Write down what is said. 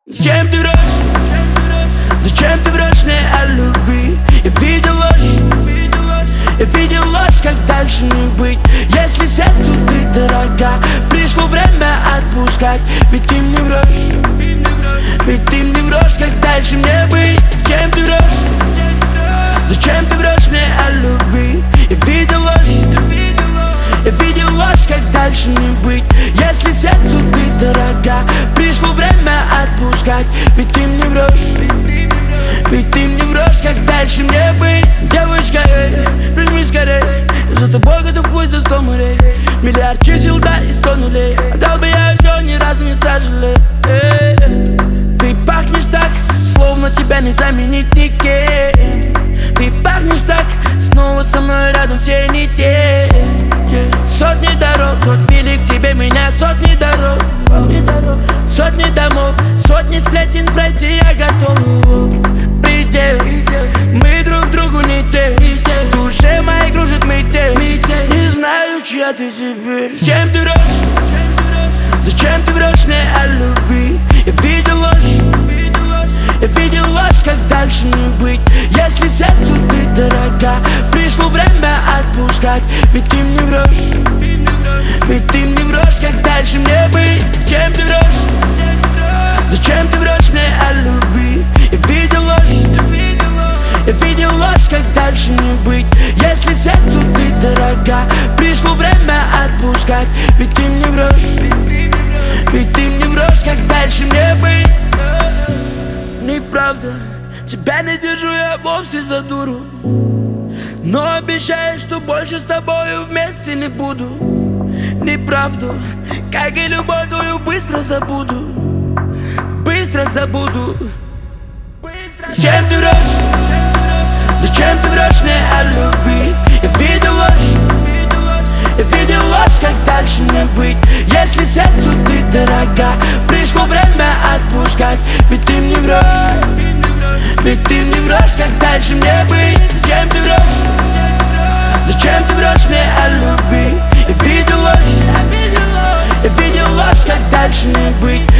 Зачем ты врешь? Зачем ты врешь мне о любви? Я видел ложь, я видел ложь, как дальше не быть. Если сердцу ты дорога, пришло время отпускать. Ведь ты мне врешь, ведь ты мне врешь, как дальше мне быть. Зачем ты врешь? Зачем ты врешь мне о любви? Я видел ложь, я видел ложь, как дальше не быть. Если сердцу ты дорога, пришло время отпускать. Ведь ты мне врешь, ведь ты мне врешь, как дальше мне быть. Девочка, прижми скорей, я за тобой готов пусть за 100 морей. Миллиард чисел, да, и 100 нулей. Отдал бы я все, ни разу не сожалею. Ты пахнешь так, словно тебя не заменить никем. Ты пахнешь так, снова со мной рядом все не те. Сотни дорог, мили к тебе меня, сотни дорог, сотни домов, сотни сплетен пройти я готов. Предел, мы друг другу не те. В душе моей кружит метель. Не знаю, чья ты теперь. Зачем ты врешь? Зачем ты врешь мне о любви? Я видел ложь, я видел ложь, как дальше не быть. Если сердцу ты дорога, пришло время отпускать. Ведь ты мне врешь, ведь ты мне врешь, как дальше мне быть. Зачем ты врешь? Зачем ты врешь мне о любви? Я видел ложь, я видел ложь, как дальше не быть. Если сердцу ты дорога, пришло время отпускать. Ведь ты мне врешь, ведь ты мне врешь, как дальше мне быть. Неправда, тебя не держу я вовсе за дуру, но обещаю, что больше с тобою вместе не буду. Неправду, как и любовь твою, быстро забуду, быстро забуду. Зачем ты врешь? Зачем ты врешь мне о любви? Я видел ложь, я видел ложь, как дальше не быть. Если сердцу ты дорога, пришло время отпускать. Ведь ты мне врешь, ведь ты мне врешь, как дальше мне быть. Зачем ты врешь? Зачем ты врешь мне о любви? Я видел ложь, я видел ложь, как дальше не быть.